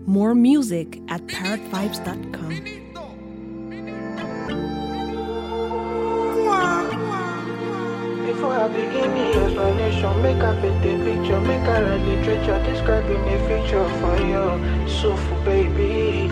More music at parrotvibes.com. Before I begin the explanation, make I paint a picture, make I write literature, describing a future for you, so for baby,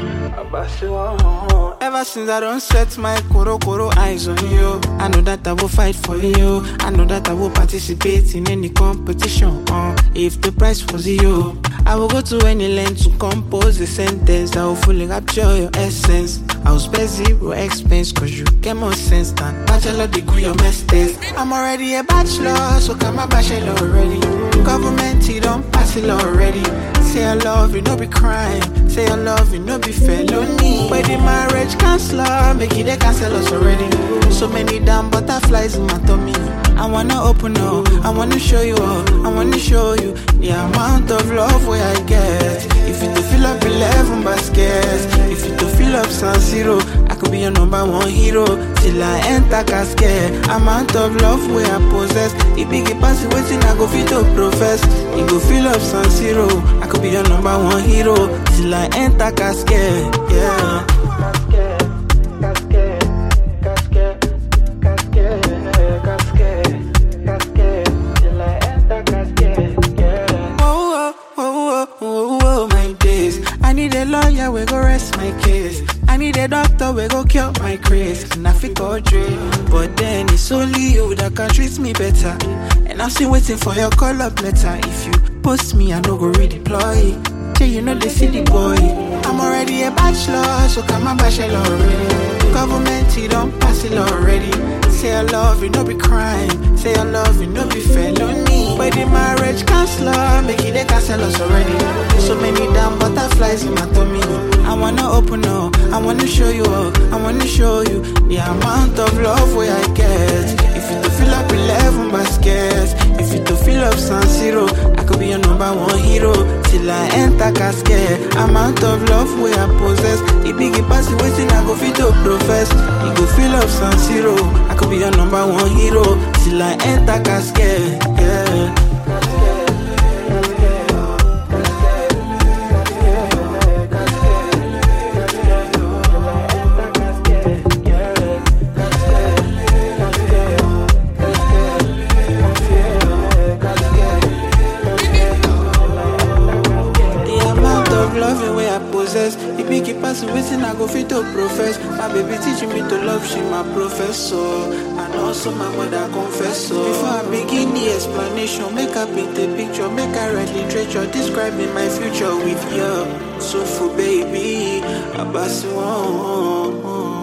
Ever since I don't set my koro eyes on you, I know that I will fight for you, I know that I will participate in any competition, if the price was you, I will go to any length to compose a sentence that will fully capture your essence. I will spare zero expense cause you get more sense than bachelor degree or masters. I'm already a bachelor, so come a bachelor already. Government, he don't pass it already. Say I love you, no be crime. Say I love you, no be felony. But the marriage counselor, make it they cancel us already. So many damn butterflies in my tummy. I wanna open up, I wanna show you all, I wanna show you the amount of love where I get. If you to fill up 11 baskets, if you to fill up San Siro, I could be your number one hero till I enter casket. Amount of love where I possess, it big it pass it waiting, I go fit to profess. You go fill up San Siro, I could be your number one hero till I enter casket, yeah. I need a lawyer, we go rest my case. I need a doctor, we go cure my craze. And I feel Dre, but then it's only you that can treat me better. And I'm still waiting for your call up letter. If you post me, I no go redeploy. Say you know the city boy. I'm already a bachelor, so come a bachelor already. Government, he don't pass it already. Say I love you, no be crime. Say I love you, no be felony. But the marriage counselor, make it they cancel us already. So many damn butterflies in my tummy. I wanna open up, I wanna show you all, I wanna show you the amount of love where I get. If you to fill up 11 baskets, if you to fill up San Siro, I could be your number one hero till I enter casket. Amount of love where I possess, it big it pass it waiting, I go fit to profess. You go fill up San Siro, I could be your number one hero till I enter casket, yeah. Loving where I possess, it make it pass waiting, I go fit to profess. My baby teaching me to love, she my professor, and also my mother confessor. Before I begin the explanation, make I paint a picture, make I write literature, describing my future with you. So for baby, I pass you on.